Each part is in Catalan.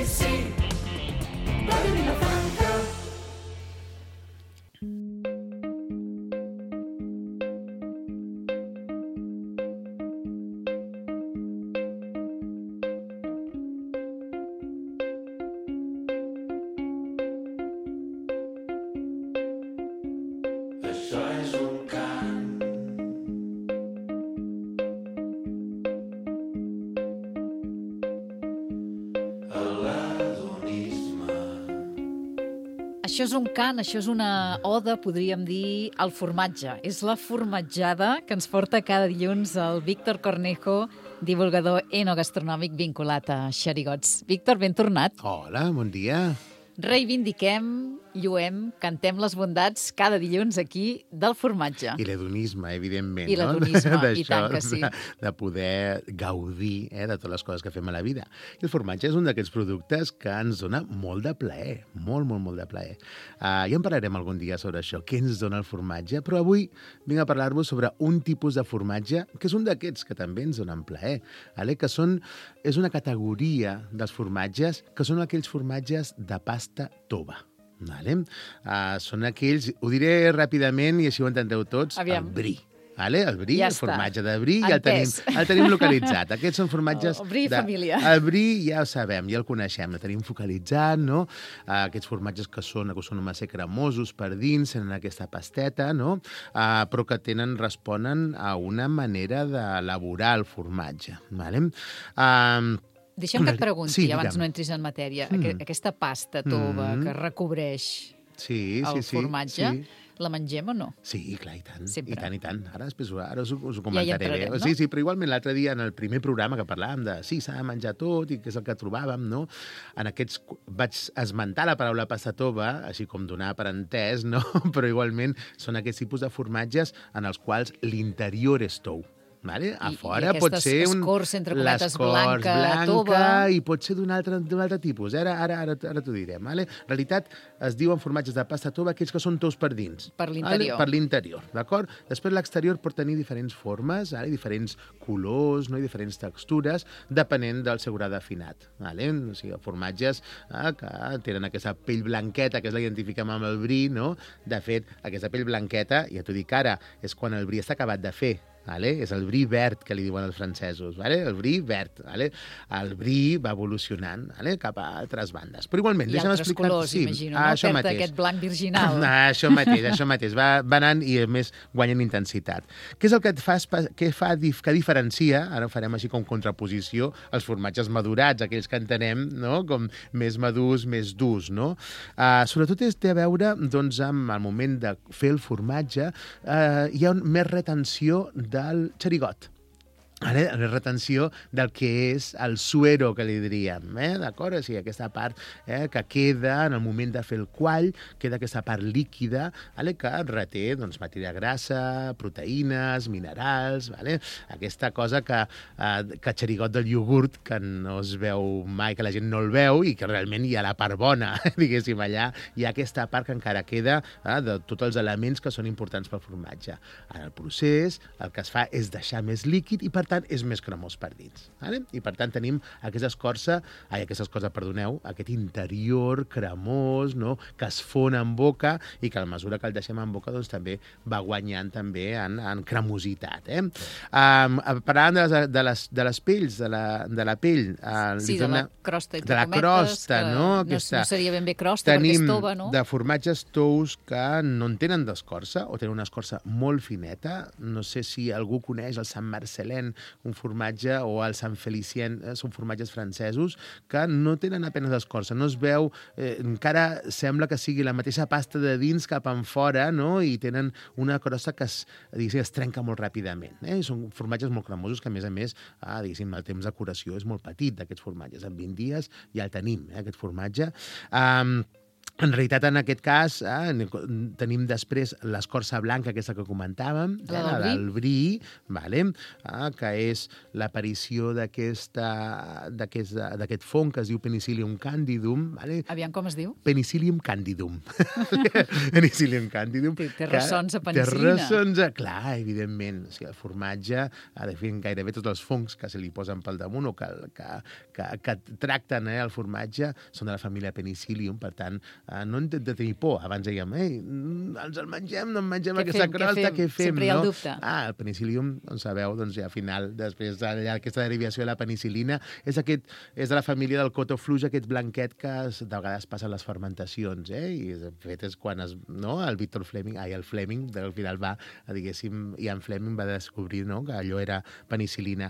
sí, Radio Vilafranca. Això és un cant. A l'adonisme. Això és un cant, això és una oda, podríem dir, al formatge. És la formatjada que ens porta cada dilluns el Víctor Cornejo, divulgador enogastronòmic vinculat a Xerigots. Víctor, ben tornat. Hola, bon dia. Reivindiquem, lluem, cantem les bondats cada dilluns aquí del formatge. I l'hedonisme, evidentment. I l'hedonisme, no? i tant que sí. De poder gaudir de totes les coses que fem a la vida. I el formatge és un d'aquests productes que ens dona molt de plaer, molt, molt, molt de plaer. Ja en parlarem algun dia sobre això, què ens dona el formatge, però avui vinc a parlar-vos sobre un tipus de formatge que és un d'aquests que també ens donen plaer, que és una categoria dels formatges que són aquells formatges de pasta tova. Són aquells, ho diré ràpidament i així ho entendreu tots, Aviam. el brie. El brie, Ja el està. formatge de brie, ja Entès. el tenim localitzat. Aquests són formatges... El brie família. El brie ja ho sabem, ja el coneixem, el tenim focalitzat, no? Aquests formatges que són massa cremosos per dins, tenen aquesta pasteta, no? Però que responen a una manera d'elaborar el formatge, vale? Deixa'm que et pregunti, Sí, abans digue'm. no entris en matèria, aquesta pasta tova que recobreix Sí, el sí, formatge, sí. la mengem o no? Sí, clar, i tant. Sempre. I tant. Ara us ho Ja hi comentaré entrarem, bé. no? Sí, però igualment l'altre dia, en el primer programa que parlàvem de s'ha de menjar tot i què és el que trobàvem, no? En aquests vaig esmentar la paraula pasta tova, així com donar per entès, no? Però igualment són aquests tipus de formatges en els quals l'interior és tou. Vale? A fora i pot ser escorça, entre cometes, l'escorç blanca, tova. i pot ser d'un altre tipus. Ara t'ho direm. Vale? En realitat, es diuen formatges de pasta tova aquells que són tous per dins. Per l'interior. Vale? Per l'interior, d'acord? Després l'exterior pot tenir diferents formes, diferents colors, no? I diferents textures, depenent del seu gra d'afinat. Vale? O sigui, formatges que tenen aquesta pell blanqueta, que és la que identifiquem amb el brie, no? De fet, aquesta pell blanqueta, ja t'ho dic ara, és quan el brie està acabat de fer. És el brie verd, que li diuen els francesos. El brie verd. El brie va evolucionant cap a altres bandes. Però igualment, I deixa'm altres explicar... colors, imagino, no? Perd aquest blanc virginal. Això mateix. Va anant i, a més, guanyen intensitat. Què és el que que diferencia, ara ho farem així com contraposició, els formatges madurats, aquells que entenem, no? Com més madurs, més durs, no? Sobretot té a veure doncs, amb el moment de fer el formatge, hi ha més retenció del xerigot. La retenció del que és el suero, que li diríem, d'acord? O sigui, aquesta part que queda en el moment de fer el quall, queda aquesta part líquida que reté matèria grassa, proteïnes, minerals, aquesta cosa que xerigot del iogurt, que no es veu mai, que la gent no el veu i que realment hi ha la part bona, diguéssim, allà hi ha aquesta part que encara queda de tots els elements que són importants pel formatge. En el procés, el que es fa és deixar més líquid i, per tant, és més cremós per dins. I, per tant, tenim aquest interior cremós, no? Que es fon en boca i que a mesura que el deixem en boca doncs, també va guanyant també en cremositat. Parlant de les pells, de la pell... Sí, de la crosta, entre cometes. De la crosta, no? No seria ben bé crosta, perquè és tova, no? Tenim de formatges tous que no en tenen d'escorça, o tenen una escorça molt fineta. No sé si algú coneix el Sant Marcelin, un formatge, o el Sant Felicien, són formatges francesos, que no tenen apenas escorça, no es veu, encara sembla que sigui la mateixa pasta de dins cap en fora, no? I tenen una crosta que es trenca molt ràpidament. Són formatges molt cremosos que, a més, el temps de curació és molt petit d'aquests formatges. En 20 dies ja el tenim, aquest formatge. En realitat, en aquest cas, tenim després l'escorça blanca, aquesta que comentàvem, La del del brie, vale? Que és l'aparició d'aquest fong que es diu Penicillium candidum. Vale? Aviam com es diu? Penicillium candidum. Penicillium candidum. Té ressons a penicil·lina. Té ressons clar, evidentment. O sigui, el formatge, de fet, gairebé tots els fongs que se li posen pel damunt o que tracten el formatge són de la família Penicillium, per tant, no hem de tenir por. Abans dèiem, ens el mengem, no en mengem aquesta crosta, què fem? Sempre hi ha el dubte. El penicil·lium, doncs sabeu, doncs ja al final, després d'aquesta derivació de la penicil·lina, és de la família del cotofluix, aquest blanquet que de vegades passa a les fermentacions, i de fet és quan el Victor Fleming, el Fleming, al final va, diguéssim, Ian Fleming va descobrir que allò era penicil·lina.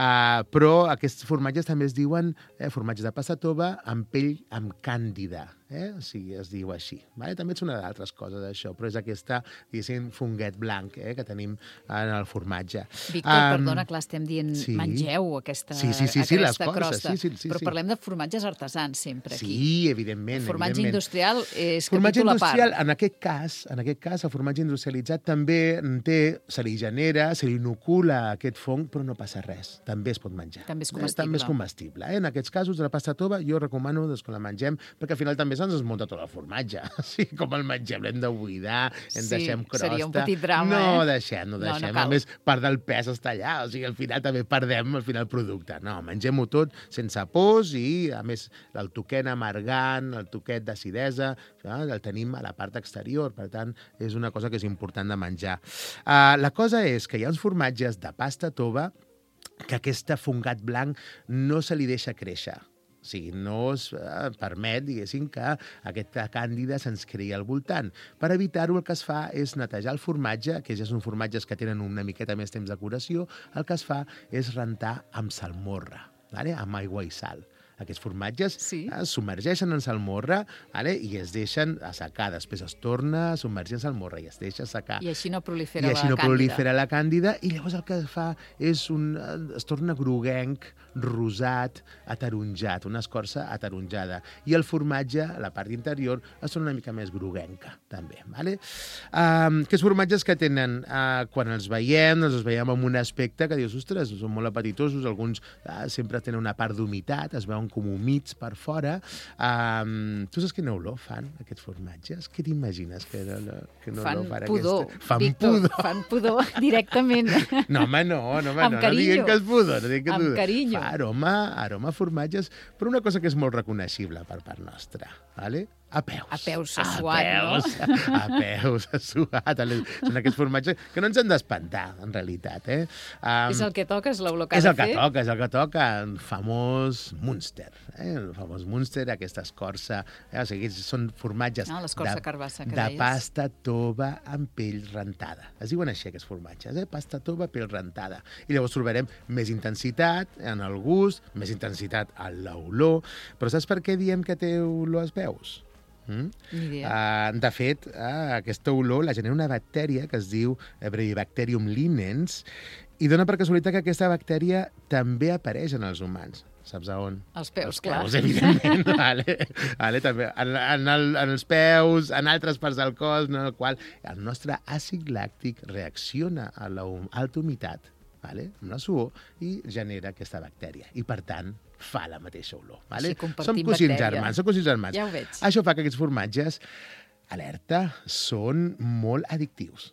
Però aquests formatges també es diuen formatges de pasta tova amb pell amb càndida, o sigui, es diu així. També és una d'altres coses, això, però és aquesta, diguéssim, funguet blanc que tenim en el formatge. Víctor, perdona, clar, estem dient mengeu aquesta crosta, però parlem de formatges artesans sempre aquí. Sí, evidentment. El formatge industrial és formatge capítol a part. industrial, en aquest cas, el formatge industrialitzat també se li genera, se li inocula aquest fong, però no passa res. També es pot menjar. També és comestible. També és comestible. En aquests casos, de la pasta tova, jo recomano que la mengem, perquè al final també se'ns desmunta tot el formatge. Sí, com el mengem, l'hem de buidar, deixem crosta. Seria un petit drama, No deixem. No A més, part del pes està allà, o sigui, al final també perdem el producte. No, mengem-ho tot sense pors i, a més, el toquet amargant, el toquet d'acidesa, el tenim a la part exterior, per tant, és una cosa que és important de menjar. La cosa és que hi ha uns formatges de pasta tova que aquest fungat blanc no se li deixa créixer. O sigui, no es permet, diguéssim, que aquesta càndida se'ns creï al voltant. Per evitar-ho, el que es fa és netejar el formatge, que ja són formatges que tenen una miqueta més temps de curació, el que es fa és rentar amb salmorra, amb aigua i sal. Aquests formatges es submergeixen en salmorra i es deixen assecar. Després es torna a submergir en salmorra i es deixa assecar. I així no prolifera la càndida. I llavors el que fa és es torna groguenc, rosat, ataronjat, una escorça ataronjada. I el formatge, la part interior, es torna una mica més groguenca, també. Aquests formatges que tenen, quan els veiem amb un aspecte que dius, ostres, són molt apetitosos, alguns sempre tenen una part d'humitat, es veuen com humits per fora. Tu saps quina olor fan, aquests formatges? Què t'imagines? Fan pudor, Víctor, fan pudor directament. No, home, no. Amb carinyo. No diguem que és pudor. Amb carinyo. Aroma a formatges, però una cosa que és molt reconeixible per part nostra, vale? A peus. A peus, a suat, no? A peus, a suat. Són aquests formatges que no ens han d'espantar, en realitat. És el que toca, és l'olor que ha és de el que fer? toca, és el que toca. El famós Munster. El famós Munster, aquesta escorça. O sigui, són formatges l'escorça carbassa, que de deies. pasta tova amb pell rentada. Es diuen així, aquests formatges, pasta tova, pell rentada. I llavors trobarem més intensitat en el gust, més intensitat en l'olor. Però saps per què diem que té olor als peus? Ni idea. De fet, aquesta olor la genera una bactèria que es diu Brevibacterium linens i dona per casualitat que aquesta bactèria també apareix en els humans. Saps a on? Els peus, clar. Els peus, evidentment. També. En els peus, en altres parts del cos, en el qual el nostre àcid làctic reacciona a l'alta humitat, amb la suor, i genera aquesta bactèria. I, per tant, fa la mateixa olor. Així Som cosins germans. Ja ho veig. Això fa que aquests formatges, alerta, són molt addictius.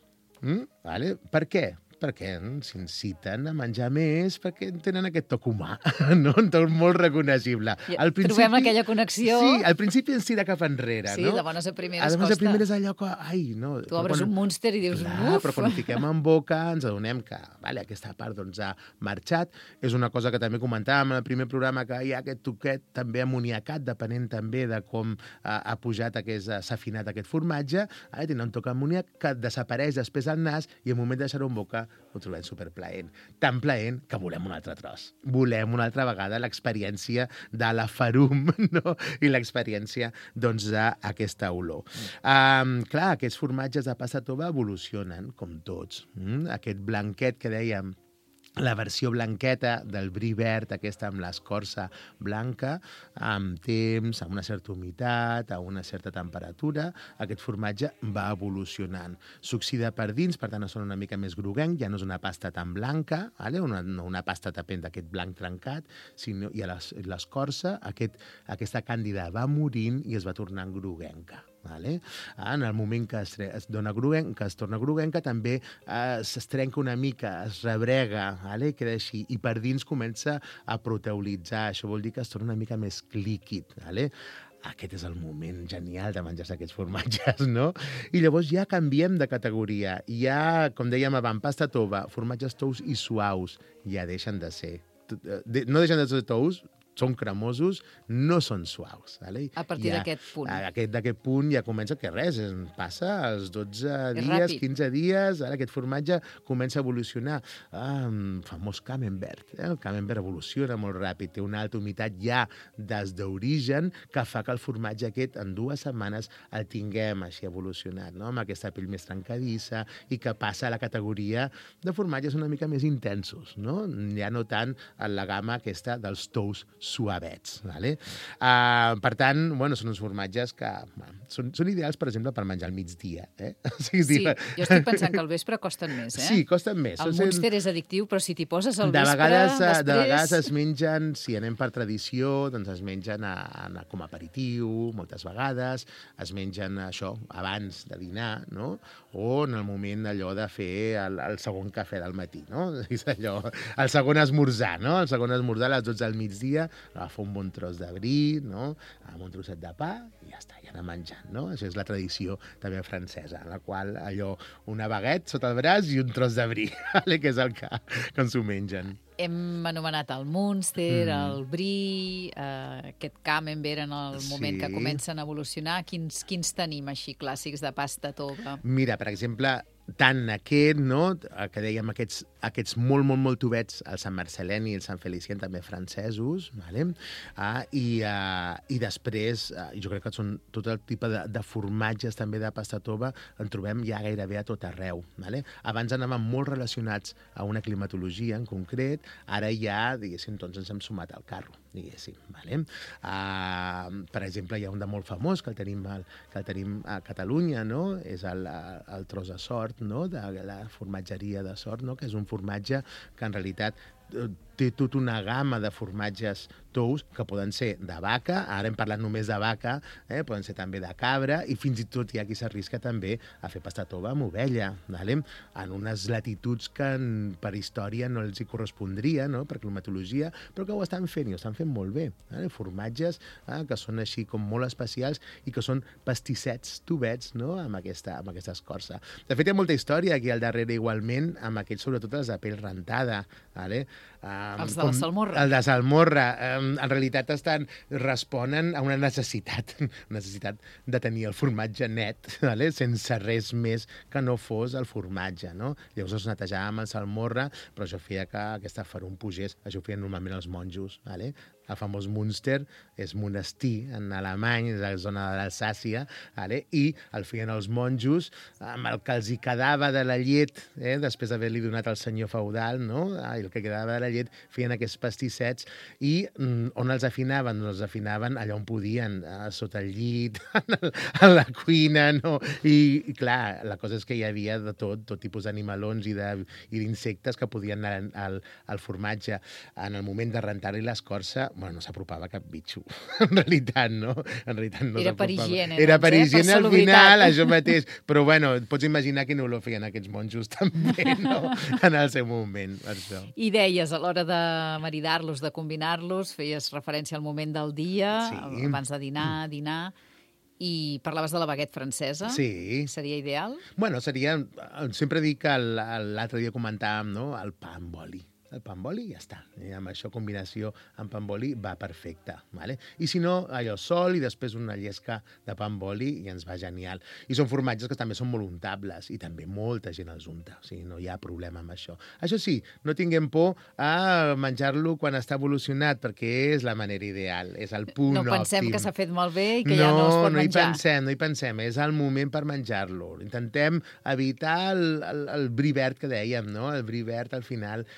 Per què? Perquè s'inciten a menjar més, perquè tenen aquest toc humà, no? Un toc molt reconeixible. Trobem aquella connexió. Sí, al principi ens tira cap enrere, no? Sí, de bones a primeres costa. De bones a primeres allò que... no. Tu obres un Munster i dius, uf! Però quan ho fiquem en boca ens adonem que aquesta part ha marxat. És una cosa que també comentàvem en el primer programa, que hi ha aquest toquet també amoniacat, depenent també de com ha pujat, s'ha afinat aquest formatge. Tindrà un toc amoniac que desapareix després al nas i al moment de deixar-ho en boca ho trobem superplaent. Tan plaent que volem un altre tros. Volem una altra vegada l'experiència de la farum, no? I l'experiència, d'aquesta olor. Clar, aquests formatges de pasta tova evolucionen, com tots. Aquest blanquet que dèiem la versió blanqueta del brie verd, aquesta amb l'escorça blanca, amb temps, amb una certa humitat, a una certa temperatura, aquest formatge va evolucionant. S'oxida per dins, per tant, es fa una mica més groguenc, ja no és una pasta tan blanca, vale? No una pasta tapent d'aquest blanc trencat, sinó, i a l'escorça aquesta càndida va morint i es va tornant groguenca. Vale? En el moment que es torna groguenca, també es trenca una mica, es rebrega, vale? Queda així, i per dins comença a proteolitzar. Això vol dir que es torna una mica més líquid. Vale? Aquest és el moment genial de menjar-se aquests formatges, no? I llavors ja canviem de categoria. Ja, com dèiem abans, pasta tova, formatges tous i suaus, ja deixen de ser. No deixen de ser tous, són cremosos, no són suaus. Vale? A partir d'aquest punt. D'aquest punt ja comença que res, passa als 12 dies, ràpid. 15 dies, ara aquest formatge comença a evolucionar. Famós camembert. El camembert evoluciona molt ràpid, té una alta humitat ja des d'origen que fa que el formatge aquest en 2 setmanes el tinguem així evolucionat, no? Amb aquesta pell més trencadissa i que passa a la categoria de formatges una mica més intensos, no? Ja no tant a la gamma aquesta dels tous suavets. Vale? Per tant, bueno, són uns formatges que són ideals, per exemple, per menjar al migdia. Sí, jo estic pensant que al vespre costen més, Sí, costen més. El Munster és addictiu, però si t'hi poses al de vespre, després... De vegades es mengen, si anem per tradició, doncs es mengen com a aperitiu, moltes vegades, es mengen això abans de dinar, no? O en el moment allò de fer el segon cafè del matí, no? És allò, el segon esmorzar, no? El segon esmorzar a les 12 del migdia, agafar un bon tros de brie, no? Amb un trosset de pa i ja està, ja anar menjant, no? Això és la tradició també francesa, en la qual allò, una baguette sota el braç i un tros de brie, que és el que s'ho mengen. Hem anomenat el Munster, el brie, aquest camembert en el moment que comencen a evolucionar. Quins tenim així clàssics de pasta tova? Mira, per exemple, tant aquest, no?, que dèiem aquests molt tubets, el Sant Marceleni i el Sant Felicien, també francesos, vale? I després, jo crec que són tot el tipus de formatges també de pasta tova, en trobem ja gairebé a tot arreu. Vale? Abans anaven molt relacionats a una climatologia en concret, ara ja, diguéssim, tots ens hem sumat al carro, diguéssim. Vale? Per exemple, hi ha un de molt famós que el tenim a Catalunya, no? És el tros de sort, no? De la formatgeria de Sort, no? Que és un formatge que en realitat té tota una gamma de formatges tous que poden ser de vaca, ara hem parlat només de vaca, poden ser també de cabra, i fins i tot hi ha qui s'arrisca també a fer pasta tova amb ovella, vale? En unes latituds que per història no els hi correspondria, no? Per climatologia, però que ho estan fent i ho estan fent molt bé. Vale? Formatges que són així com molt especials i que són pastissets, tubets, no? amb aquesta escorça. De fet, hi ha molta història aquí al darrere igualment, amb aquests, sobretot els de pell rentada, vale? Els de la salmorra. El de salmorra. En realitat responen a una necessitat de tenir el formatge net, vale? Sense res més que no fos el formatge, no? Llavors es netejava amb salmorra, però això feia que aquesta ferum pugés. Això ho feien normalment els monjos, vale? El famós Munster és monestir en alemany, és la zona de l'Alsàcia, vale? I el feien els monjos amb el que els hi quedava de la llet, després d'haver-li donat al senyor feudal, no? I el que quedava de la llet feien aquests pastissets i on els afinaven? Els afinaven allà on podien, sota el llit, a la cuina, no? I clar, la cosa és que hi havia de tot tipus d'animalons i d'insectes que podien anar al formatge. En el moment de rentar-li l'escorça, bueno, no s'apropava cap bitxo, en realitat, no? En realitat no era per higiene, doncs, era per higiene al final, això salubritat. mateix. Però bueno, pots imaginar quina olor feien aquests monjos també, no? En el seu moment, per això. I deies, a l'hora de maridar-los, de combinar-los, feies referència al moment del dia, Sí. abans de dinar, i parlaves de la baguette francesa. Sí. Seria ideal? Bueno, seria... Sempre dic que l'altre dia comentàvem, no?, el pa amb oli. El pa amb oli i ja està. I amb això, combinació amb pa amb oli va perfecte. Vale? I si no, allò sol i després una llesca de pa amb oli i ens va genial. I són formatges que també són molt untables i també molta gent els unta. O sigui, no hi ha problema amb això. Això sí, no tinguem por a menjar-lo quan està evolucionat perquè és la manera ideal, és el punt òptim. No pensem que s'ha fet malbé i que ja no es pot menjar. No hi pensem. És el moment per menjar-lo. Intentem evitar el brie verd que dèiem, no? El brie verd al final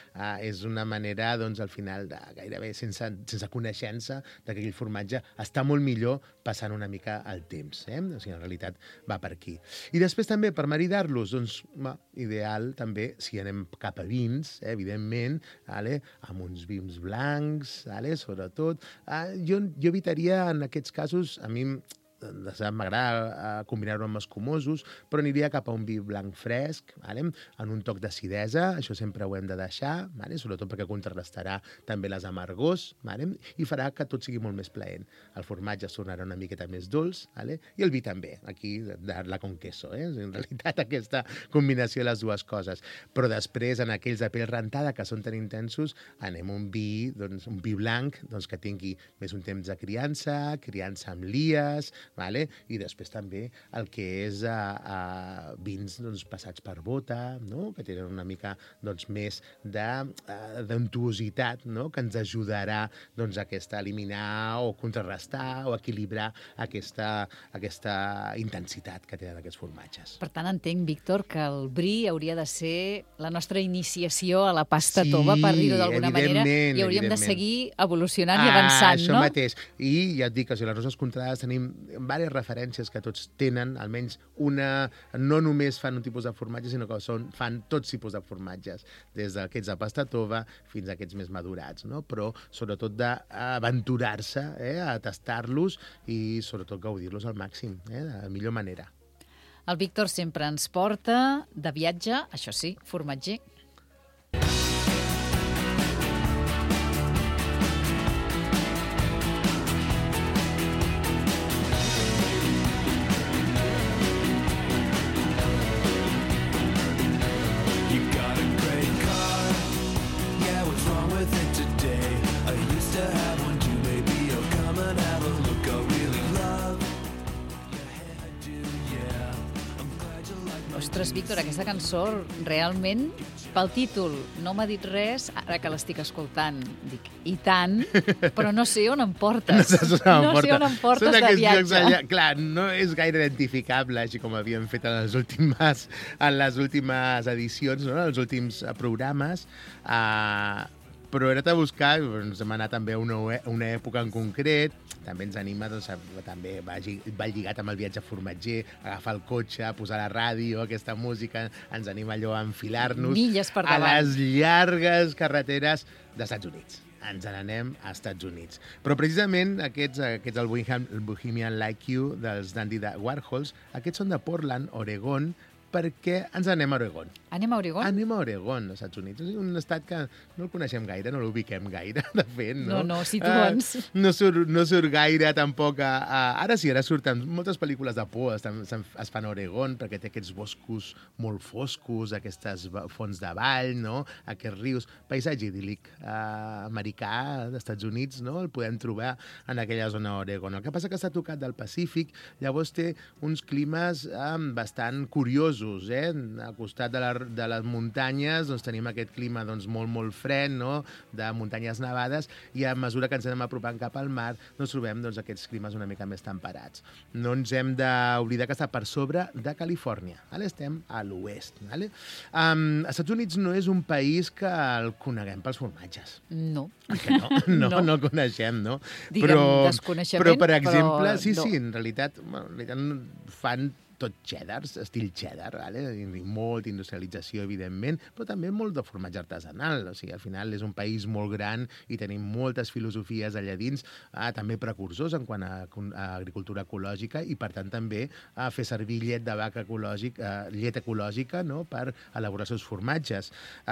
és una manera, doncs, al final, de gairebé sense coneixença de que aquell formatge està molt millor passant una mica el temps. O sigui, en realitat va per aquí. I després també, per maridar-los, doncs, ideal també, si anem cap a vins, evidentment, amb uns vins blancs, sobretot. Jo evitaria, en aquests casos, a mi m'agrada combinar-ho amb escumosos, però aniria cap a un vi blanc fresc, en un toc d'acidesa, això sempre ho hem de deixar, sobretot perquè contrarrestarà també les amargors, i farà que tot sigui molt més plaent. El formatge es tornarà una miqueta més dolç, i el vi també, aquí, darla con queso, en realitat aquesta combinació de les dues coses. Però després, en aquells de pell rentada que són tan intensos, anem a un vi blanc que tingui més un temps de criança amb lies, i després també el que és vins passats per bota, que tenen una mica més d'untuositat, que ens ajudarà a eliminar o contrarrestar o equilibrar aquesta intensitat que tenen aquests formatges. Per tant, entenc, Víctor, que el brie hauria de ser la nostra iniciació a la pasta tova, per dir-ho d'alguna manera, i hauríem de seguir evolucionant i avançant, això no? Mateix. I ja et dic que les roses contrades tenim diverses referències que tots tenen, almenys una, no només fan un tipus de formatge, sinó que fan tots tipus de formatges, des d'aquests de pasta tova fins a aquests més madurats, no? Però sobretot d'aventurar-se a tastar-los i sobretot gaudir-los al màxim, de la millor manera. El Víctor sempre ens porta de viatge, això sí, formatger. Ostres, Víctor, aquesta cançó realment, pel títol, no m'ha dit res, ara que l'estic escoltant, dic, i tant, però no sé on em portes. No sé on em portes de viatge. Allà, clar, no és gaire identificable, així com havíem fet en les últimes edicions, no? En els últims programes, però era de buscar, ens hem anat també a una època en concret, també ens anima, també va lligat amb el viatge formatger, agafar el cotxe, posar la ràdio, aquesta música, ens anima allò a enfilar-nos milles per davant a les llargues carreteres dels Estats Units. Ens n'anem als Estats Units. Però precisament aquests el Bohemian Like You dels Dandy Warhols, aquests són de Portland, Oregon, perquè ens anem a Oregon. Anem a Oregon? Anem a Oregon, als Estats Units. És un estat que no el coneixem gaire, no l'ubiquem gaire, de fet, no? No, situa'ns. No surt gaire, tampoc. Ara sí, ara surten moltes pel·lícules de por, es fan a Oregon, perquè té aquests boscos molt foscos, aquestes fonts de vall, no? Aquests rius, paisatge idíl·lic americà d'Estats Units, no? El podem trobar en aquella zona d'Oregon. El que passa que està tocat del Pacífic, llavors té uns climes bastant curiosos. Al costat de les muntanyes tenim aquest clima molt, molt fred, de muntanyes nevades, i a mesura que ens anem apropant cap al mar trobem aquests climes una mica més temperats. No ens hem d'oblidar que està per sobre de Califòrnia. Estem a l'oest. Els Estats Units no és un país que el coneguem pels formatges. No. No el coneixem, no? Digue'm desconeixement, però per exemple, sí, no. en realitat fan tot cheddars, estil cheddar, molta industrialització, evidentment, però també molt de formatge artesanal. O sigui, al final és un país molt gran i tenim moltes filosofies allà dins, també precursors en quant a agricultura ecològica, i per tant també fer servir llet de vaca llet ecològica, per elaborar els seus formatges.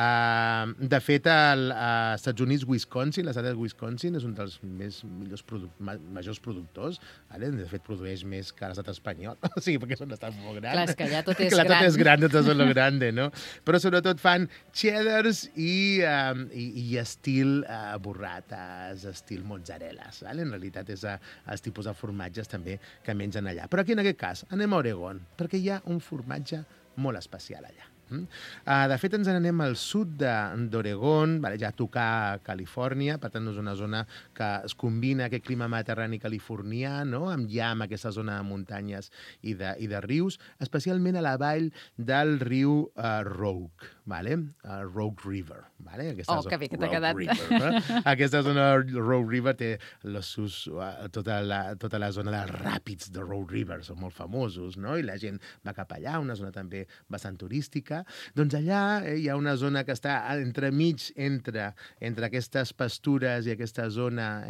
De fet, als Estats Units, Wisconsin, l'estat de Wisconsin és un dels majors productors. De fet, produeix més que l'estat espanyol. O sigui, perquè són estat molt gran. Clar, és que allà tot és gran. gran. Tot és gran, tot és lo grande, no? Però sobretot fan cheddars i estil burrates, estil mozzarelles. En realitat és els tipus de formatges també que mengen allà. Però aquí, en aquest cas, anem a Oregon, perquè hi ha un formatge molt especial allà. De fet, ens n'anem al sud d'Oregon, ja a tocar a Califòrnia, per tant, és una zona que es combina aquest clima mediterrani californià, no?, amb aquesta zona de muntanyes i de rius, especialment a la vall del riu Rogue, Rogue River. Que bé que t'ha quedat. Aquesta zona de Rogue River té tota la zona dels ràpids de Rogue River, són molt famosos, no?, i la gent va cap allà, una zona també bastant turística. Doncs allà hi ha una zona que està entremig entre aquestes pastures i aquesta zona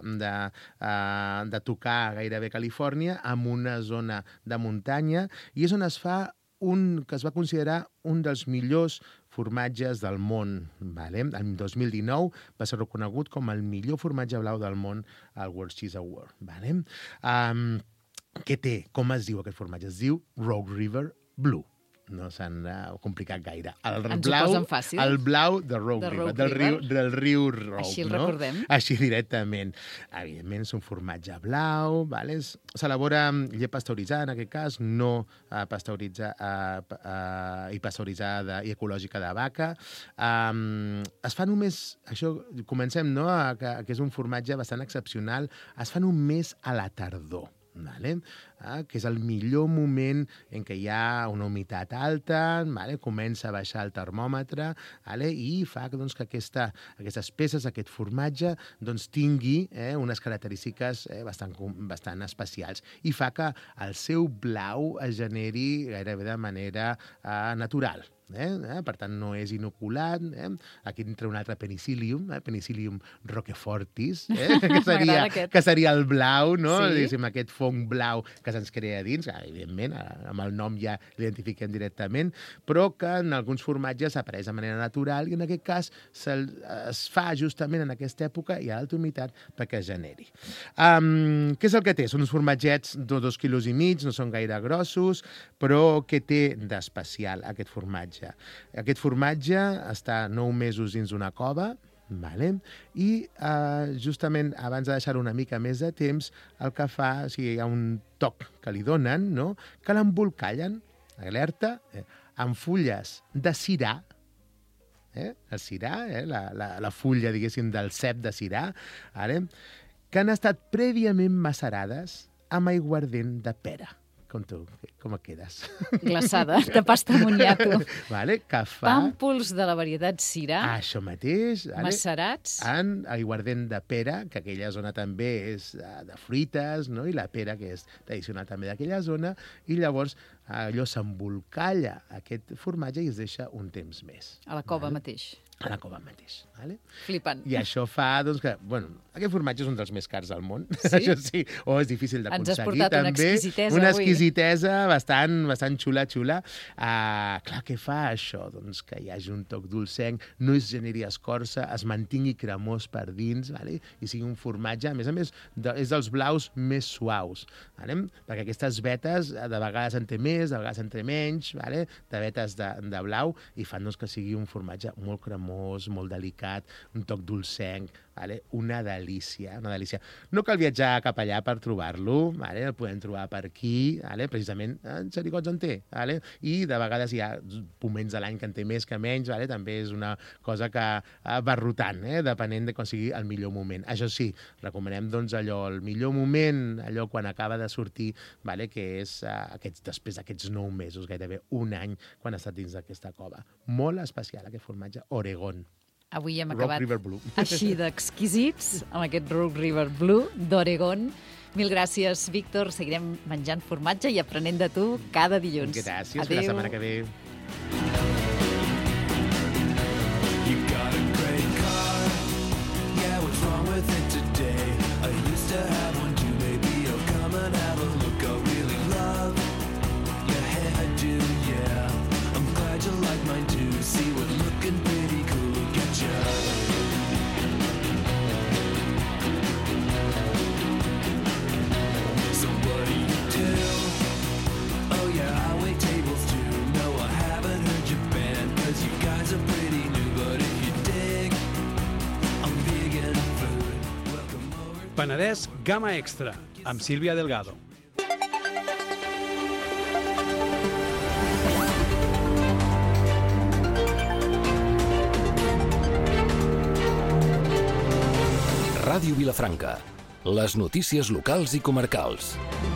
de tocar gairebé Califòrnia, amb una zona de muntanya, i és on es fa que es va considerar un dels millors formatges del món. En 2019 va ser reconegut com el millor formatge blau del món al World Cheese Award. Què té? Com es diu aquest formatge? Es diu Rogue River Blue. No s'han complicat gaire. Ens ho posen fàcil. El blau de Rogue River, del riu Rogue. Així el recordem. Així directament. Evidentment, és un formatge blau, s'elabora llet pasteuritzada, en aquest cas, no pasteuritzada i ecològica de vaca. Es fa només, això comencem, no?, que és un formatge bastant excepcional, es fa només a la tardor. Que és el millor moment en què hi ha una humitat alta, comença a baixar el termòmetre i fa que aquestes peces, aquest formatge, tingui unes característiques bastant especials i fa que el seu blau es generi gairebé de manera natural. Per tant, no és inoculat. Aquí entra un altre penicillium, Penicillium roquefortis, que seria el blau, no? Aquest fong blau que se'ns crea dins, evidentment, amb el nom ja l'identifiquem directament, però que en alguns formatges apareix de manera natural i en aquest cas es fa justament en aquesta època i a alta humitat perquè es generi. Què és el que té? Són uns formatgets de 2,5 quilos, no són gaire grossos, però què té d'especial aquest formatge? Aquest formatge està 9 mesos dins d'una cova, i justament abans de deixar-ho una mica més de temps, el que fa, hi ha un toc que li donen, que l'embolcallen, alerta, amb fulles de cirà, el cirà, la fulla, diguéssim, del cep de cirà, que han estat prèviament macerades amb aiguardent de pera. Com tu, com et quedes? Glaçada, de pasta moniato. Que fa... Pàmpols de la varietat cirà. Això mateix. Macerats. En aiguardent de pera, que aquella zona també és de fruites, no? I la pera, que és tradicional també d'aquella zona, i llavors allò s'embolcalla aquest formatge i es deixa un temps més. A la cova mateix. A la cova mateix. Flipant. I això fa, que, aquest formatge és un dels més cars del món, això sí, o és difícil d'aconseguir. Ens has portat també. Una exquisitesa una avui. Exquisitesa bastant xula. Clar, què fa això? Que hi hagi un toc dolcenc, no es generi escorça, es mantingui cremós per dins, i sigui un formatge, a més, és dels blaus més suaus, perquè aquestes vetes de vegades en té més, de vegades en té menys, de vetes de blau, i fan que sigui un formatge molt cremós, molt delicat, un toc dolcenc, una delícia. No cal viatjar cap allà per trobar-lo, el podem trobar per aquí, precisament en xericots en té, i de vegades hi ha moments de l'any que en té més que menys, també és una cosa que va rotant, depenent de quan sigui el millor moment. Això sí, recomanem el millor moment, allò quan acaba de sortir, que és després d'aquests 9 mesos, gairebé un any, quan ha estat dins d'aquesta cova. Molt especial aquest formatge, Oregon. Avui hem Rogue acabat River Blue. Així d'exquisits amb aquest Rogue River Blue d'Oregon. Mil gràcies, Víctor. Seguirem menjant formatge i aprenent de tu cada dilluns. Gràcies. Adéu. Fins la setmana que ve. You got a great car. Yeah, what's wrong with it today? I used to have one too. Maybe you'll come and have a look. I really love your hairdo, yeah. I'm glad you like mine too. See what looking pretty cool. So what do you do? Oh yeah, I wait tables too. No, I haven't heard your band, 'cause you guys are pretty new. But if you dig, I'm big in food. Welcome over. Penedès Gamma Extra, amb Sílvia Delgado. Ràdio Vilafranca. Les notícies locals i comarcals.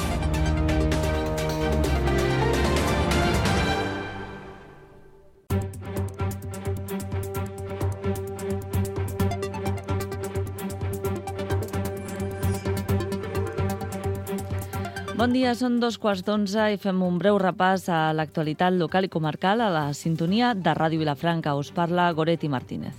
Bon dia, són 2:15 i fem un breu repàs a l'actualitat local i comarcal a la sintonia de Ràdio Vilafranca. Us parla Goretti Martínez.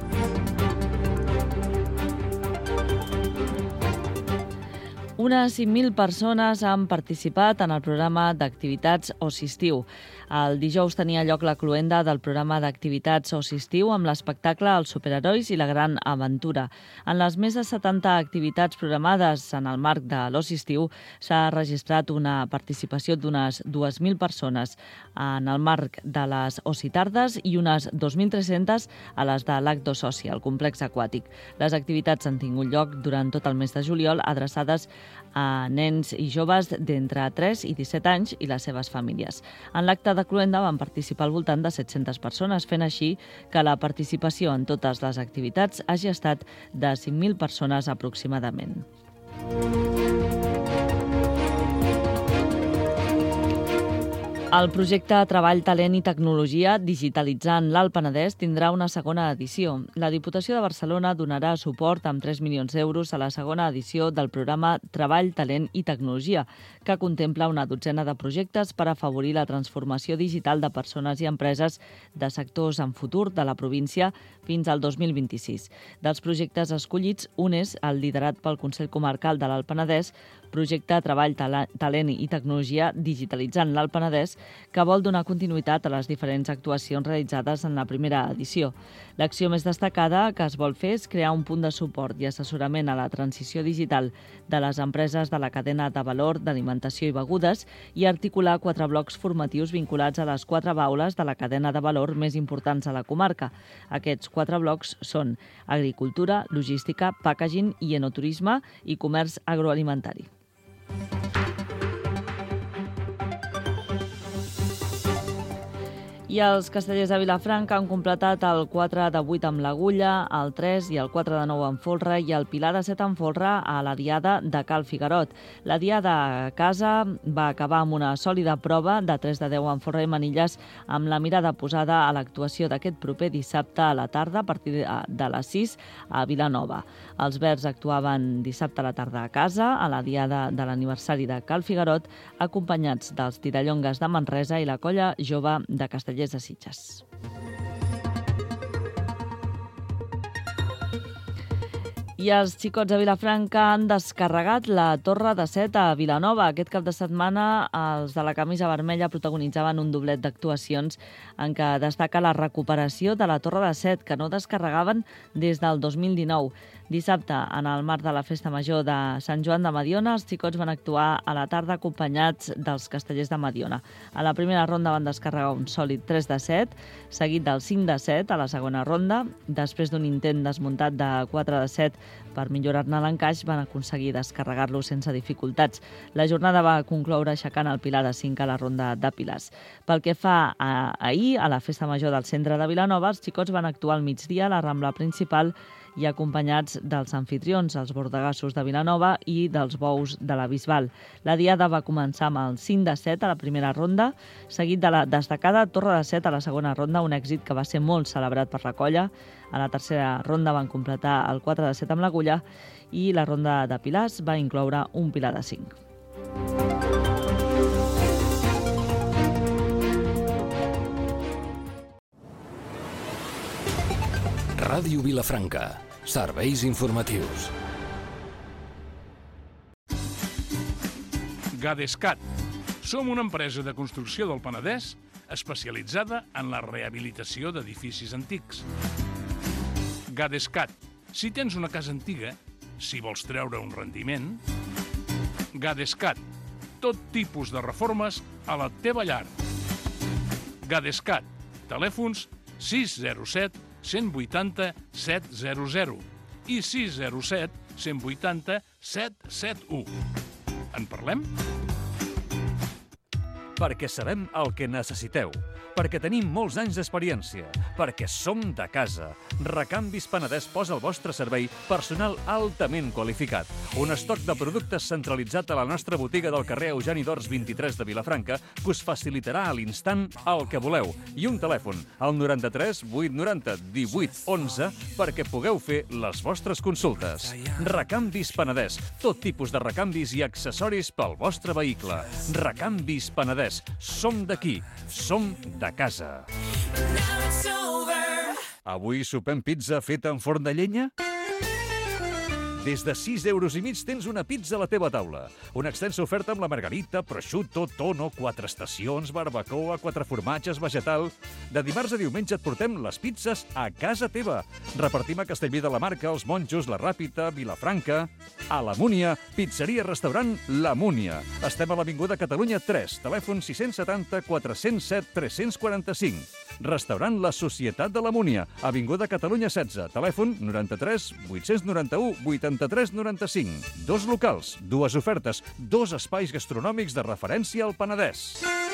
Unes 5.000 persones han participat en el programa d'activitats Oci Estiu. El dijous tenia lloc la cloenda del programa d'activitats Oci Estiu amb l'espectacle Els superherois i la gran aventura. En les més de 70 activitats programades en el marc de l'Oci Estiu s'ha registrat una participació d'unes 2.000 persones en el marc de les Oci Tardes i unes 2.300 a les de l'Acto Soci, al complex aquàtic. Les activitats han tingut lloc durant tot el mes de juliol, adreçades a nens i joves d'entre 3 i 17 anys i les seves famílies. En l'acte de cloenda van participar al voltant de 700 persones, fent així que la participació en totes les activitats hagi estat de 5.000 persones aproximadament. El projecte Treball, Talent i Tecnologia Digitalitzant l'Alt Penedès tindrà una segona edició. La Diputació de Barcelona donarà suport amb 3 milions d'euros a la segona edició del programa Treball, Talent i Tecnologia, que contempla una dotzena de projectes per afavorir la transformació digital de persones i empreses de sectors en futur de la província fins al 2026. Dels projectes escollits, un és el liderat pel Consell Comarcal de l'Alt Penedès, projecte Treball, Talent i Tecnologia Digitalitzant l'Alt Penedès, que vol donar continuïtat a les diferents actuacions realitzades en la primera edició. L'acció més destacada que es vol fer és crear un punt de suport i assessorament a la transició digital de les empreses de la cadena de valor d'alimentació i begudes i articular 4 blocs formatius vinculats a les 4 baules de la cadena de valor més importants a la comarca. Aquests 4 blocs són agricultura, logística, packaging i enoturisme i comerç agroalimentari. I els castellers de Vilafranca han completat el 4 de 8 amb l'Agulla, el 3 i el 4 de 9 amb Folra i el Pilar de 7 amb Folra a la diada de Cal Figarot. La diada a casa va acabar amb una sòlida prova de 3 de 10 amb Folra i Manilles amb la mirada posada a l'actuació d'aquest proper dissabte a la tarda a partir de les 6 a Vilanova. Els verds actuaven dissabte a la tarda a casa a la diada de l'aniversari de Cal Figarot, acompanyats dels Tirallongues de Manresa i la colla jove de Castellers de Sitges. I els xicots de Vilafranca han descarregat la Torre de Set a Vilanova. Aquest cap de setmana els de la camisa vermella protagonitzaven un doblet d'actuacions en què destaca la recuperació de la Torre de Set, que no descarregaven des del 2019. Dissabte, en el marc de la Festa Major de Sant Joan de Mediona, els xicots van actuar a la tarda acompanyats dels castellers de Mediona. A la primera ronda van descarregar un sòlid 3 de 7, seguit del 5 de 7 a la segona ronda. Després d'un intent desmuntat de 4 de 7 per millorar-ne l'encaix, van aconseguir descarregar-lo sense dificultats. La jornada va concloure aixecant el Pilar de 5 a la ronda de Pilars. Pel que fa a ahir, a la Festa Major del centre de Vilanova, els xicots van actuar al migdia a la Rambla Principal i acompanyats dels anfitrions, els bordegassos de Vilanova i dels bous de la Bisbal. La diada va començar amb el 5 de 7 a la primera ronda, seguit de la destacada Torre de 7 a la segona ronda, un èxit que va ser molt celebrat per la colla. A la tercera ronda van completar el 4 de 7 amb l'Agulla i la ronda de Pilars va incloure un Pilar de 5. Ràdio Vilafranca. Serveis informatius. Gadescat. Som una empresa de construcció del Penedès especialitzada en la rehabilitació d'edificis antics. Gadescat. Si tens una casa antiga, si vols treure un rendiment, Gadescat. Tot tipus de reformes a la teva llar. Gadescat. Telèfons 607 180 700 i 607 180 771. En parlem? Perquè sabem el que necessiteu. perquè tenim molts anys d'experiència, perquè som de casa. Recanvis Penedès posa al vostre servei personal altament qualificat. Un estoc de productes centralitzat a la nostra botiga del carrer Eugeni d'Ors 23 de Vilafranca que us facilitarà a l'instant el que voleu. I un telèfon, al 93 890 18 11, perquè pugueu fer les vostres consultes. Recanvis Penedès, tot tipus de recanvis i accessoris pel vostre vehicle. Recanvis Penedès, som d'aquí, som de casa. Avui sopem pizza feta en forn de llenya? Des de 6,5 € tens una pizza a la teva taula. Una extensa oferta amb la margarita, prosciutto, tono, 4 estacions, barbacoa, 4 formatges, vegetal. De dimarts a diumenge et portem les pizzas a casa teva. Repartim a Castellví de la Marca, Els Monjos, La Ràpita, Vilafranca. A la Múnia, pizzeria restaurant La Múnia. Estem a l'Avinguda Catalunya 3, telèfon 670 407 345. Restaurant La Societat de la Múnia, Avinguda Catalunya 16, telèfon 93 891 83 95. 2 locals, 2 ofertes, 2 espais gastronòmics de referència al Penedès.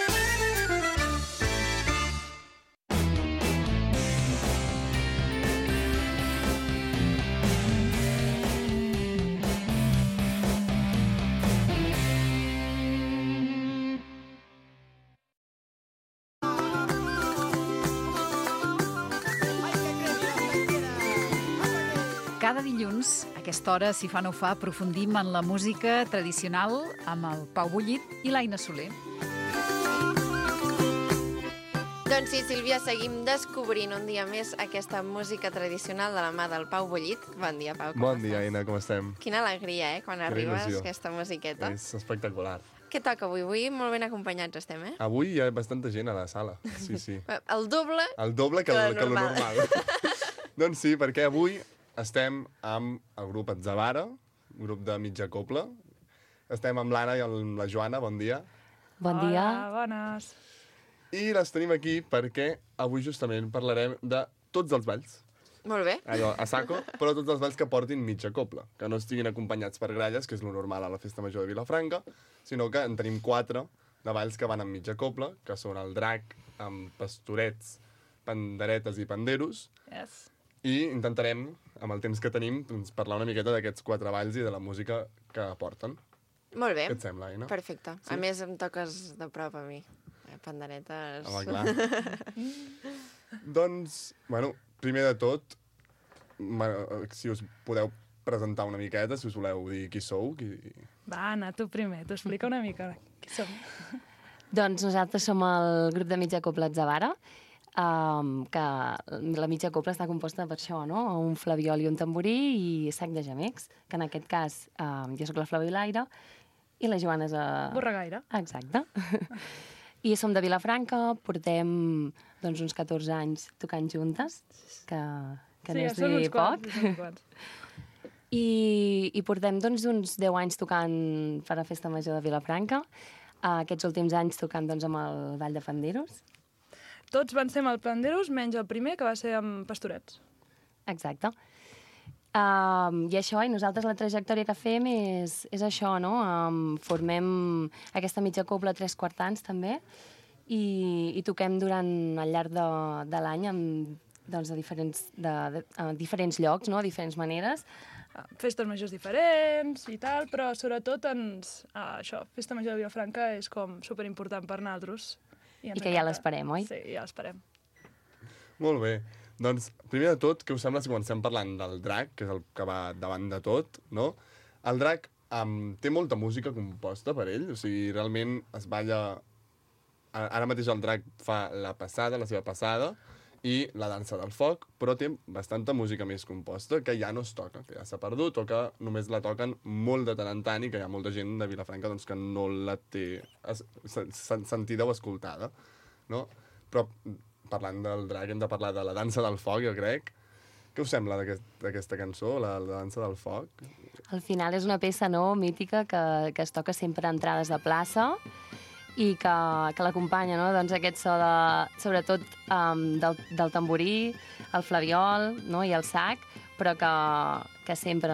Cada dilluns, a aquesta hora, si fa no fa, aprofundim en la música tradicional amb el Pau Bullit i l'Aina Soler. Doncs sí, Sílvia, seguim descobrint un dia més aquesta música tradicional de la mà del Pau Bullit. Bon dia, Pau, com Bon estàs? dia, Aina, com estem? Quina alegria, quan Quina arribes, il·lusió. aquesta musiqueta. És espectacular. Què toca avui? Avui molt ben acompanyats estem, eh? Avui hi ha bastanta gent a la sala, sí, sí. El doble... El doble que lo normal. Doncs sí, perquè avui estem amb el grup Atzavara, un grup de mitja cobla. Estem amb l'Anna i amb la Joana, bon dia. Bon dia. Hola, bones. I les tenim aquí perquè avui justament parlarem de tots els balls. Molt bé. Allò, a saco, però tots els balls que portin mitja cobla, que no estiguin acompanyats per gralles, que és lo normal a la Festa Major de Vilafranca, sinó que en tenim 4 de balls que van amb mitja cobla, que són el drac, amb pastorets, panderetes i panderos, Yes. i intentarem, amb el temps que tenim, doncs, parlar una miqueta d'aquests 4 balls i de la música que porten. Molt bé. Què et sembla, Aina? Perfecte. Sí? A més, em toques de prop a mi. Panderetes... Home, clar. Doncs, bueno, primer de tot, si us podeu presentar una miqueta, si us voleu dir qui sou. Va, Anna, tu primer. T'ho explica una mica qui som. Doncs nosaltres som el grup de mitja cobla Atzavara, que la mitja cobla està composta per això, no? Un flabiol i un tamborí i sac de gemecs, que en aquest cas jo sóc la Flaviolaire i la Joana és... Borregaire. Exacte. I som de Vilafranca, portem doncs, uns 14 anys tocant juntes, que Sí, no ja és són dir uns poc. quants, són uns quants. I portem doncs, uns 10 anys tocant per la Festa Major de Vilafranca, aquests últims anys tocant doncs, amb el Ball de Panderos. Tots van ser amb el Panderos, menys el primer, que va ser amb Pastorets. Exacte. I això, i nosaltres la trajectòria que fem és això, no? Formem aquesta mitja cobla 3 quartans, també, i toquem durant el llarg de l'any doncs, a diferents llocs, no? A diferents maneres. Festes majors diferents i tal, però sobretot això, Festa Major de Vilafranca és com superimportant per nosaltres. I que ja l'esperem, oi? Sí, ja l'esperem. Molt bé. Doncs, primer de tot, què us sembla si comencem parlant del drac, que és el que va davant de tot, no? El drac té molta música composta per ell, o sigui, realment es balla... Ara mateix el drac fa la seva passada, i la dansa del foc, però té bastanta música més composta que ja no es toca, que ja s'ha perdut o que només la toquen molt de tant en tant i que hi ha molta gent de Vilafranca doncs, que no la té sentida o escoltada, no? Però parlant del drac hem de parlar de la dansa del foc, jo crec. Què us sembla d'aquesta cançó, la dansa del foc? Al final és una peça mítica que es toca sempre a entrades de plaça i que l'acompanya, no? Doncs aquest so sobretot del tamborí, el flabiol, no? I el sac, però que sempre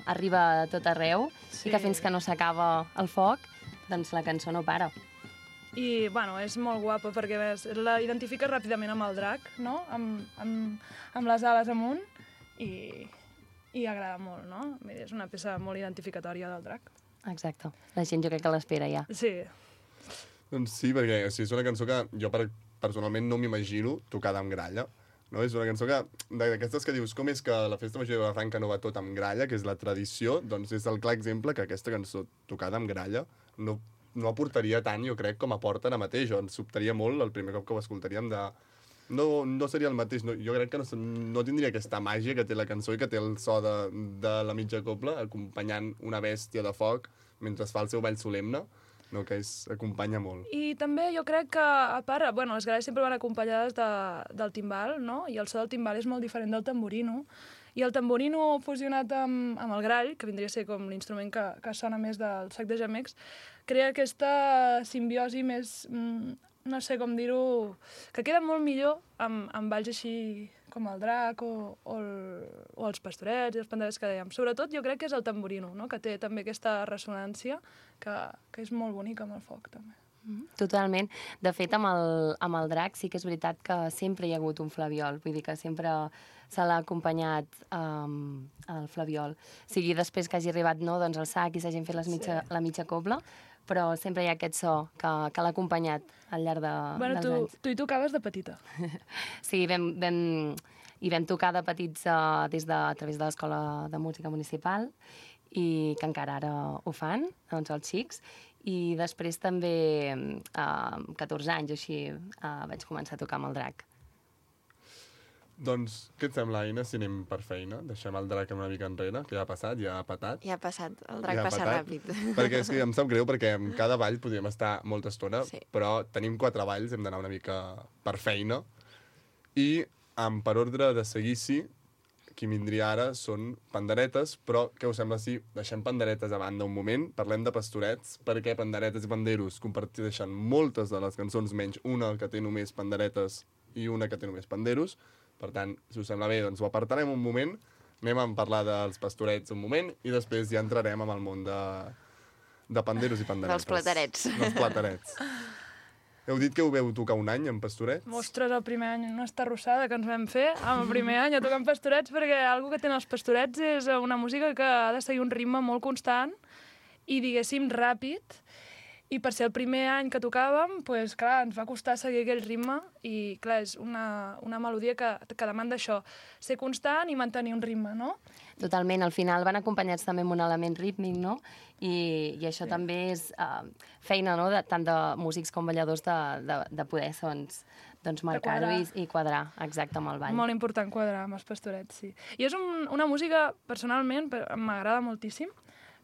arriba a tot arreu i que fins que no s'acaba el foc, doncs la cançó no para. I, bueno, és molt guapa perquè la identifiques ràpidament amb el drac, no? Amb les ales amunt i agrada molt, no? És una peça molt identificatòria del drac. Exacte. La gent jo crec que l'espera ja. Sí. Doncs sí, perquè és una cançó que jo personalment no m'imagino tocada amb gralla. No? És una cançó d'aquestes que dius com és que la Festa Major de Vilafranca no va tot amb gralla, que és la tradició, doncs és el clar exemple que aquesta cançó tocada amb gralla no aportaria tant, jo crec, com aporta ara mateix. Ens sobtaria molt el primer cop que ho escoltaríem de... No seria el mateix. Jo crec que no tindria aquesta màgia que té la cançó i que té el so de la mitja cobla acompanyant una bèstia de foc mentre es fa el seu ball solemne, no? Que acompanya molt. I també jo crec que, a part, bueno, les gralles sempre van acompanyades del timbal, no? I el so del timbal és molt diferent del tamborino. I el tamborino fusionat amb el grall, que vindria a ser com l'instrument que sona més del sac de gemecs, crea aquesta simbiosi més, no sé com dir-ho, que queda molt millor amb balls així com el drac o els pastorets i els panderets que dèiem. Sobretot jo crec que és el tamborino, no? Que té també aquesta ressonància que és molt bonica amb el foc també. Totalment. De fet, amb el drac sí que és veritat que sempre hi ha hagut un flabiol, vull dir que sempre se l'ha acompanyat el flabiol. O sigui, després que hagi arribat doncs el sac i s'hagin fet la mitja cobla, però sempre hi ha aquest so que l'ha acompanyat al llarg dels anys. Tu hi tocaves de petita. Sí, vam tocar de petits a través de l'Escola de Música Municipal i que encara ara ho fan, doncs els xics. I després també, amb 14 anys o així, vaig començar a tocar amb el drac. Doncs, què et sembla, Aina, si anem per feina? Deixem el drac una mica enrere, que ja ha passat, ja ha patat. Ja ha passat, el drac passa ràpid. Perquè és que em sap greu, perquè en cada ball podríem estar molta estona, però tenim 4 balls, hem d'anar una mica per feina. I, per ordre de seguici, qui vindria ara són panderetes, però què us sembla si deixem panderetes a banda un moment, parlem de pastorets, perquè panderetes i panderos comparteixen moltes de les cançons, menys una que té només panderetes i una que té només panderos. Per tant, si us sembla bé, doncs ho apartarem un moment, anem a parlar dels pastorets un moment i després ja entrarem en el món de panderos i panderetes. Dels platerets. Dels platerets. Heu dit que ho veu tocar un any, en pastorets? Ostres, el primer any, una estarrossada que ens vam fer amb el primer any a tocar amb pastorets, perquè algo que tenen els pastorets és una música que ha de seguir un ritme molt constant i, diguéssim, ràpid. I per ser el primer any que tocàvem, doncs, clar, ens va costar seguir aquell ritme i, clar, és una melodia que demanda això, ser constant i mantenir un ritme, no? Totalment. Al final van acompanyats també amb un element rítmic, no? I això també és feina, no?, tant de músics com balladors de poder doncs marcar-ho i quadrar, exacte, amb el ball. Molt important quadrar amb els pastorets, sí. I és una música, personalment, m'agrada moltíssim.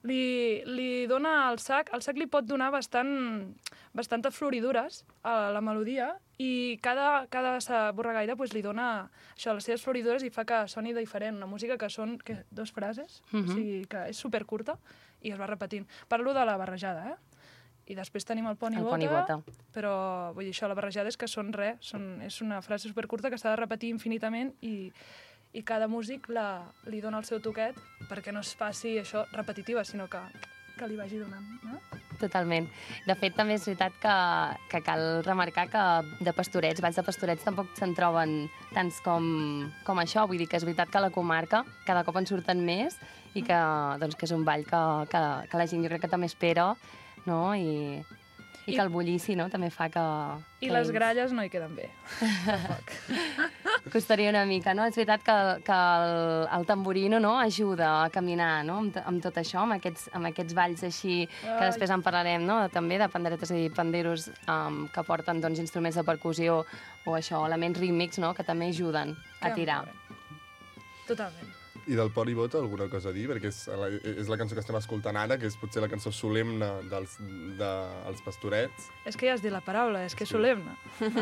Li dona el sac li pot donar bastantes floridures a la melodia i cada borregaire li dona això, les seves floridures i fa que soni diferent. Una música que són 2 frases, o sigui que és supercurta i es va repetint. Parlo de la barrejada, I després tenim el pont i bota, però vull dir, això, la barrejada és que és una frase supercurta que s'ha de repetir infinitament i cada músic li dona el seu toquet perquè no es faci això repetitiva, sinó que li vagi donant, no? Totalment. De fet, també és veritat que cal remarcar que de pastorets, balls de pastorets, tampoc se'n troben tants com això. Vull dir que és veritat que a la comarca cada cop en surten més i que és un ball que la gent jo crec que també espera, no? I que el bullici, no?, també fa que... I les gralles no hi queden bé. Costaria una mica, no? És veritat que el tamborino, no?, ajuda a caminar, no?, amb tot això, amb aquests balls així, que després en parlarem, no?, també de panderetes i panderos que porten, doncs, instruments de percussió o això, elements rítmics, no?, que també ajuden a tirar. Totalment. I del pont i bota alguna cosa a dir? Perquè és la cançó que estem escoltant ara, que és potser la cançó solemne dels pastorets. És que ja has dit la paraula, és que és solemne.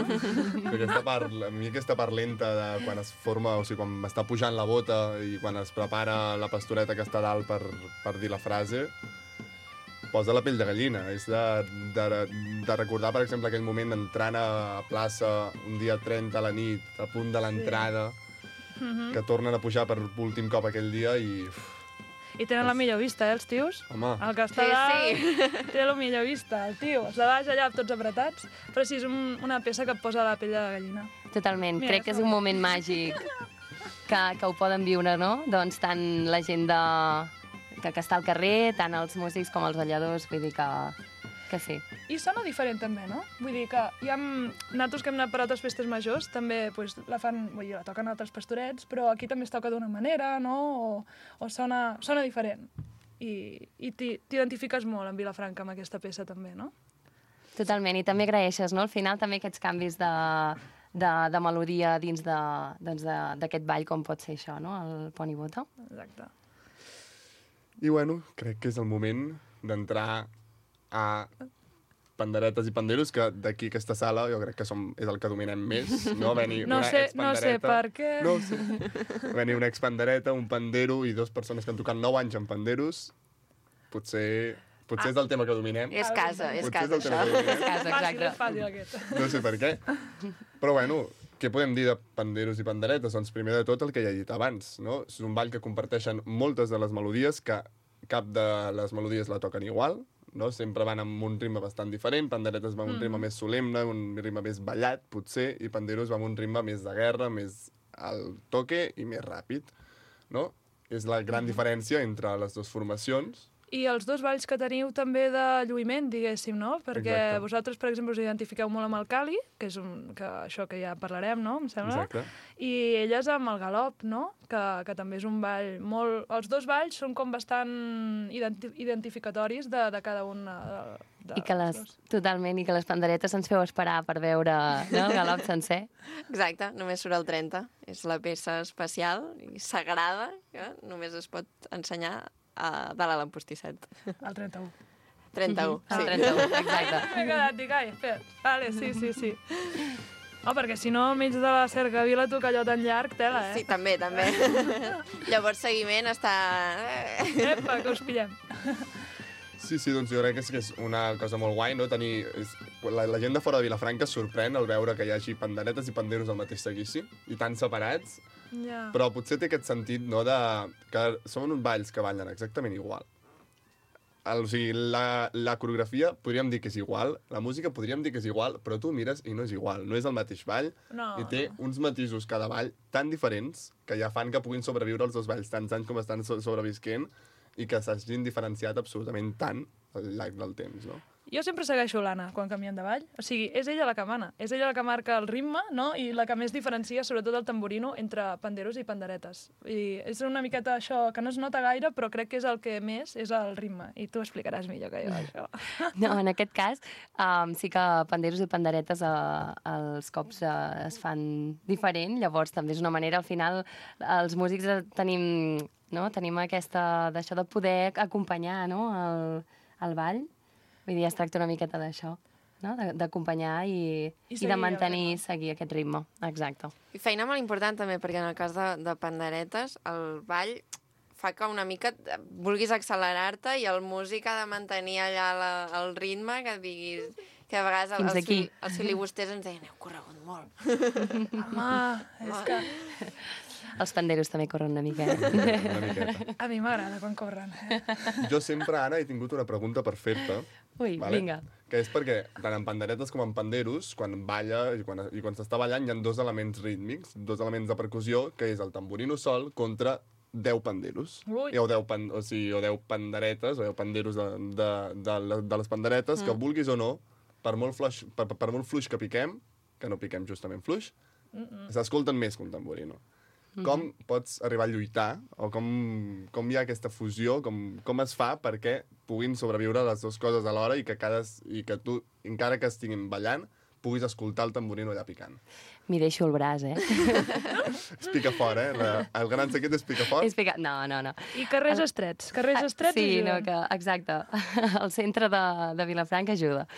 A mi aquesta part lenta de quan es forma, o sigui, quan està pujant la bota i quan es prepara la pastoreta que està dalt per dir la frase, posa la pell de gallina. És de recordar, per exemple, aquell moment entrant a plaça un dia 30 a la nit, a punt de l'entrada, que tornen a pujar per últim cop aquell dia i... I tenen la millor vista, els tios. Home. El que està dalt té la millor vista, el tio. Els de baix allà tots apretats, però sí, és una peça que et posa la pell de la gallina. Totalment. Crec que és un moment màgic que ho poden viure, no? Doncs tant la gent que està al carrer, tant els músics com els balladors, vull dir que sí. I sona diferent també, no? Vull dir que hi ha nosaltres que hem anat per altres festes majors, també pues, la toquen altres pastorets, però aquí també es toca d'una manera, no? O sona diferent. I t'identifiques molt amb Vilafranca amb aquesta peça també, no? Totalment, i també agraeixes, no? Al final també aquests canvis de melodia dins d'aquest ball, com pot ser això, no? El Pont i Bota. Exacte. I bueno, crec que és el moment d'entrar a panderetes i panderos, que d'aquí aquesta sala jo crec que és el que dominem més, no? No sé per què. No sé. Venir una expandereta, un pandero i 2 persones que han tocat 9 anys en panderos, potser és el tema que dominem. És casa, això. És casa, exacte. Fàcil, aquest. No sé per què. Però bueno, què podem dir de panderos i panderetes? Doncs primer de tot el que ja he dit abans, no? És un ball que comparteixen moltes de les melodies, que cap de les melodies la toquen igual, no? Sempre van amb un ritme bastant diferent, panderetes van amb un ritme més solemne, un ritme més ballat, potser, i panderos van amb un ritme més de guerra, més al toque i més ràpid, no? És la gran diferència entre les dues formacions. I els 2 balls que teniu també de lluïment, diguéssim, no? Perquè Exacte. vosaltres, per exemple, us identifiqueu molt amb el Cali, que és això que ja parlarem, no? Em sembla. Exacte. I elles amb el galop, no? Que també és un ball molt... Els 2 balls són com bastant identificatoris de cada un Totalment, i que les panderetes ens feu esperar per veure, no? El galop sencer. Exacte, només surt el 30. És la peça especial i sagrada que només es pot ensenyar a dalt a l'empastisset. El 31. 31, sí. El 31, exacte. M'he quedat, dic, espera. Vale, sí. Oh, perquè si no, enmig de la cercavila toca allò tan llarg, tela, Sí, també. Llavors, seguiment està... Epa, que us pillem. Sí, doncs jo crec que és una cosa molt guai, no? La gent de fora de Vilafranca es sorprèn al veure que hi hagi panderetes i panderos al mateix seguici, i tan separats, però potser té aquest sentit, no?, que són uns balls que ballen exactament igual. O sigui, la coreografia podríem dir que és igual, la música podríem dir que és igual, però tu mires i no és igual, no és el mateix ball, i té uns matisos cada ball tan diferents que ja fan que puguin sobreviure els 2 balls tants anys com estan sobrevisquent, i que s'hagin diferenciat absolutament tant al llarg del temps, no? Jo sempre segueixo l'Anna quan canviem de ball. O sigui, és ella la que mana. És ella la que marca el ritme, no? I la que més diferencia, sobretot el tamborino, entre panderos i panderetes. I és una miqueta això que no es nota gaire, però crec que és el que més és el ritme. I tu explicaràs millor que jo, això. No, en aquest cas, sí que panderos i panderetes els cops es fan diferent, llavors també és una manera, al final, els músics tenim aquesta d'això de poder acompanyar, no?, el ball. Vull dir, es tracta una miqueta d'això, no?, d'acompanyar i de mantenir, seguir aquest ritme. Exacte. I feina molt important també, perquè en el cas de panderetes, el ball fa que una mica vulguis accelerar-te i el músic ha de mantenir allà el ritme, que diguis... Que a vegades els filibusters ens deien, heu corregut molt. Home, és que... Els panderos també corren una mica. Una miqueta. A mi m'agrada quan corren. Jo sempre, Anna, he tingut una pregunta per fer-te. Ui, vinga. Que és perquè, tant en panderetes com en panderos, quan balla i quan s'està ballant, hi ha 2 elements rítmics, 2 elements de percussió, que és el tamborino sol contra 10 panderos. O 10 panderetes, o 10 panderos de les panderetes, que vulguis o no, per molt fluix que piquem, que no piquem justament fluix, s'escolten més que un tamborino. Com pots arribar a lluitar, o com hi ha aquesta fusió, com es fa perquè puguin sobreviure les 2 coses alhora i que tu, encara que estiguin ballant, puguis escoltar el tamborino allà picant. M'hi deixo el braç, És picafort, El gran secret és picafort? No. I carrers estrets. Sí, no, que, exacte. El centre de Vilafranca ajuda.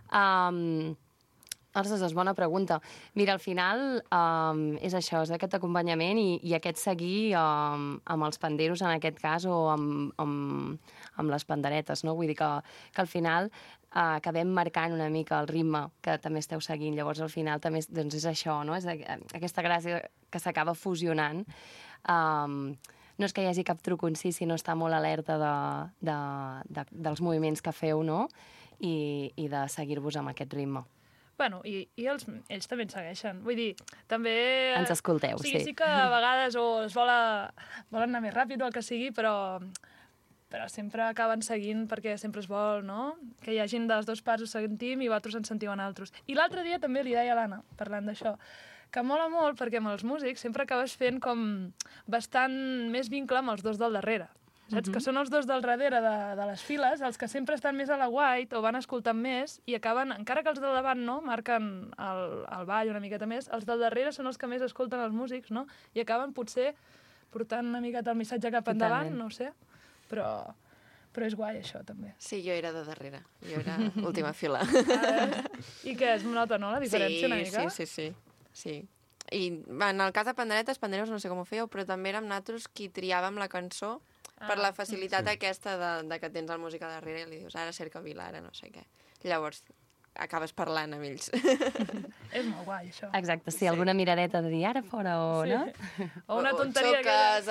Ostres, és bona pregunta. Mira, al final és això, és aquest acompanyament i aquest seguir amb els panderos, en aquest cas, o amb les panderetes, no? Vull dir que al final acabem marcant una mica el ritme que també esteu seguint. Llavors, al final, també és això, no? És aquesta gràcia que s'acaba fusionant no és que hi hagi cap truc en si, sinó estar molt alerta dels moviments que feu, no? I de seguir-vos amb aquest ritme. Bueno, i ells també ens segueixen. Vull dir, també... Ens escolteu, sí. Sí que a vegades es volen anar més ràpid o el que sigui, però sempre acaben seguint perquè sempre es vol, no? Que hi hagin dels dos parts ho sentim i vosaltres ens sentiu en altres. I l'altre dia també li deia a l'Anna, parlant d'això, que mola molt perquè amb els músics sempre acabes fent com bastant més vincle amb els dos del darrere. Saps? Que són els dos del darrere de les files, els que sempre estan més a la guait o van escoltant més i acaben, encara que els del davant no, marquen el ball una miqueta més, els del darrere són els que més escolten els músics, no? I acaben potser portant una miqueta el missatge cap endavant, no ho sé, però és guai això també. Sí, jo era de darrere, jo era última fila. I que es nota, no, la diferència una mica? Sí. I en el cas de Panderetes no sé com ho fèieu, però també érem nosaltres qui triàvem la cançó per la facilitat aquesta de que tens la música darrere i li dius, ara cerca Vila, ara no sé què. Llavors, acabes parlant amb ells. És molt guai, això. Exacte, sí, alguna miradeta de dir ara fora o no? O una tonteria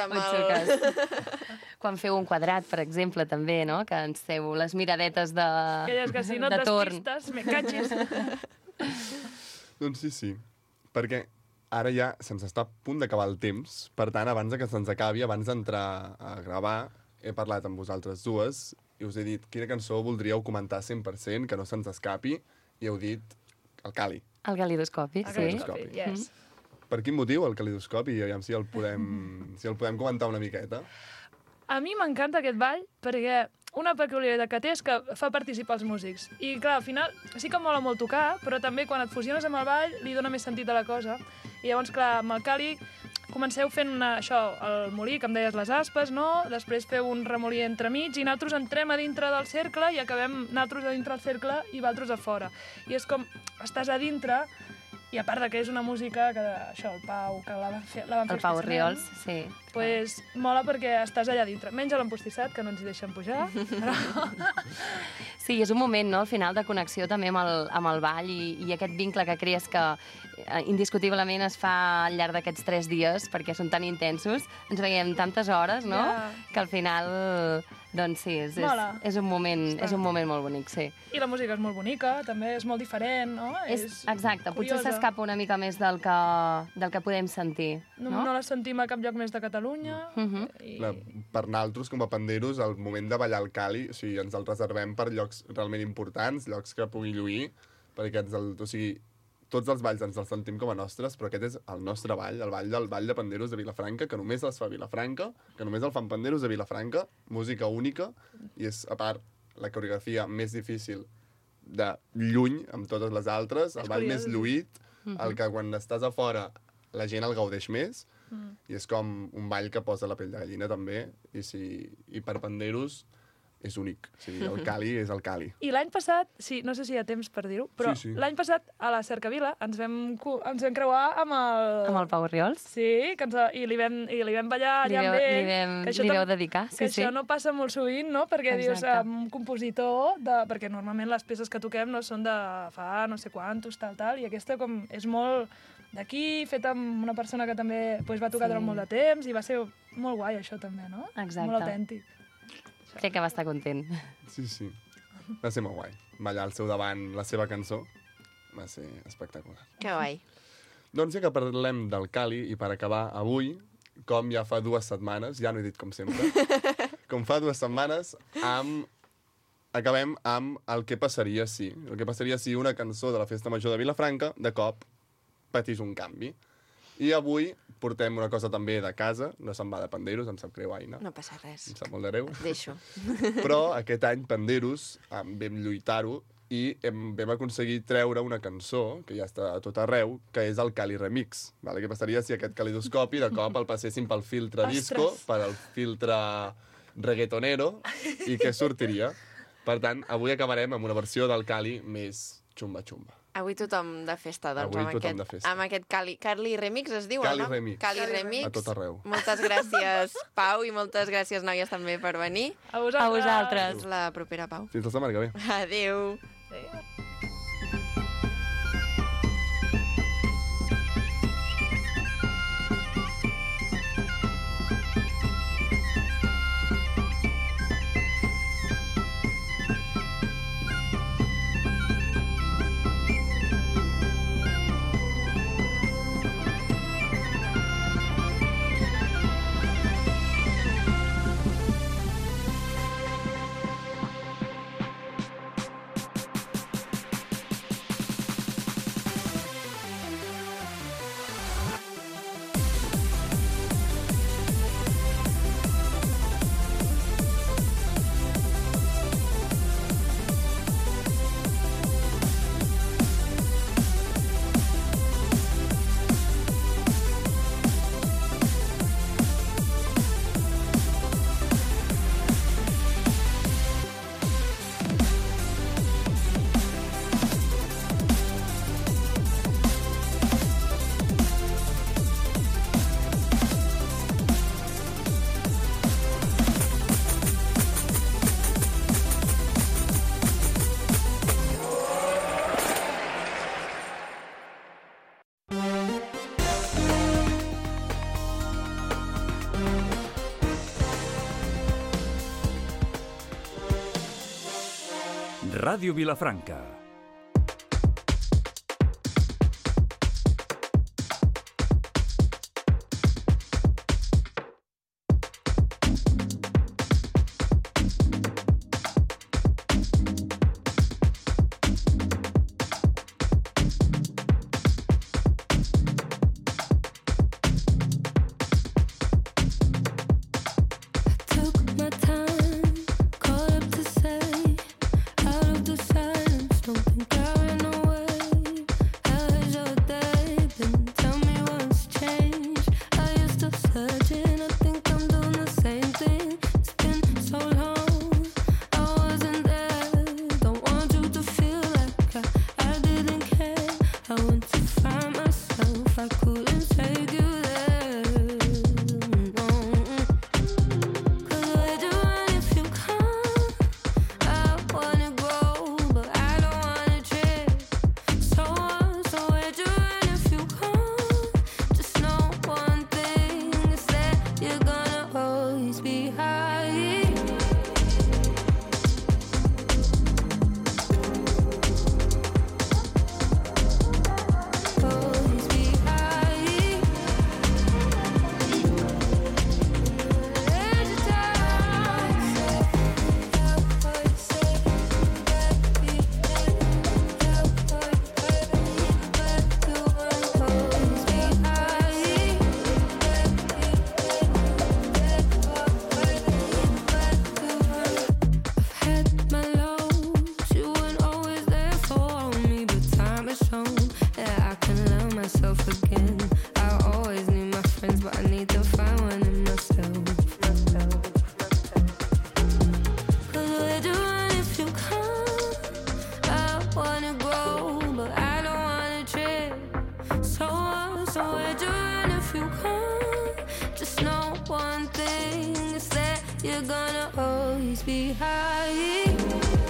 Quan feu un quadrat, per exemple, també, no? Que ens feu les miradetes de torn. Aquelles que si no et despistes, me catxis. Doncs sí, perquè ara ja se'ns està a punt d'acabar el temps, per tant, abans que se'ns acabi, abans d'entrar a gravar, he parlat amb vosaltres dues i us he dit quina cançó voldríeu comentar 100%, que no se'ns escapi, i heu dit el Cali. El calidoscopi, sí. Yes. Per quin motiu el calidoscopi? Aviam si el podem comentar una miqueta. A mi m'encanta aquest ball perquè una peculiaritat que té és que fa participar els músics. I, clar, al final sí que mola molt tocar, però també quan et fusiones amb el ball li dona més sentit a la cosa. I llavors, clar, amb el Cali comenceu fent el molí, que em deies, les aspes, no? Després feu un remolí entremig i nosaltres entrem a dintre del cercle i acabem nosaltres a dintre del cercle i vosaltres a fora. I és com, estàs a dintre i a part de que és una música que, el Pau, que la van fer el Pau Riols, sí. Pues mola perquè estàs allà dintre. Menys a l'empostissat, que no ens hi deixen pujar, però... Sí, és un moment, no?, al final, de connexió també amb el ball i aquest vincle que crees que indiscutiblement es fa al llarg d'aquests 3 dies, perquè són tan intensos, ens veiem tantes hores, no?, que al final... Doncs sí, és un moment molt bonic, sí. I la música és molt bonica, també és molt diferent, no? Exacte, potser s'escapa una mica més del que podem sentir, no? No la sentim a cap lloc més de Catalunya. Per nosaltres, com a panderos, el moment de ballar el Cali, o sigui, ens el reservem per llocs realment importants, llocs que pugui lluir, perquè tots els balls ens els sentim com a nostres, però aquest és el nostre ball, el ball de panderos de Vilafranca, que només es fa a Vilafranca, que només el fan panderos de Vilafranca, música única, i és, a part, la coreografia més difícil de lluny amb totes les altres, el ball més lluït, el que quan estàs a fora la gent el gaudeix més, i és com un ball que posa la pell de gallina també, i per panderos és únic. O sigui, el Cali és el Cali. I l'any passat, no sé si hi ha temps per dir-ho, però l'any passat a la Cercavila ens vam creuar amb el Pau Riols. Sí, i li vam ballar allà amb ell. Li vau dedicar, sí. Que això no passa molt sovint, no? Perquè dius, un compositor, perquè normalment les peces que toquem no són de fa no sé quantos, tal, i aquesta com és molt d'aquí, feta amb una persona que també va tocar durant molt de temps, i va ser molt guai això també, no? Exacte. Molt autèntic. Crec que va estar content. Sí. Va ser molt guai. Ballar al seu davant la seva cançó va ser espectacular. Que guai. Doncs ja que parlem del Cali, i per acabar avui, com ja fa 2 setmanes, ja no he dit com sempre, com fa 2 setmanes, acabem amb el que passaria si. El que passaria si una cançó de la Festa Major de Vilafranca, de cop, patís un canvi. I avui portem una cosa també de casa, no se'n va de Panderos, em sap greu, Aina. No passa res. Em sap molt de greu. Et deixo. Però aquest any Panderos vam lluitar-ho i vam aconseguir treure una cançó, que ja està a tot arreu, que és el Cali Remix. Vale? Què passaria si aquest calidoscopi de cop el passéssim pel filtre disco, per al filtre reggaetonero, i què sortiria? Per tant, avui acabarem amb una versió del Cali més xumba-xumba. Avui tothom de festa, doncs, amb aquest Cali Remix, es diu, Cali no? Remix. Cali Remix. A tot arreu. Moltes gràcies, Pau, i moltes gràcies, noies, també, per venir. A vosaltres. Fins la propera, Pau. Fins la setmana que ve. Adéu. Ràdio Vilafranca. You're gonna always be high.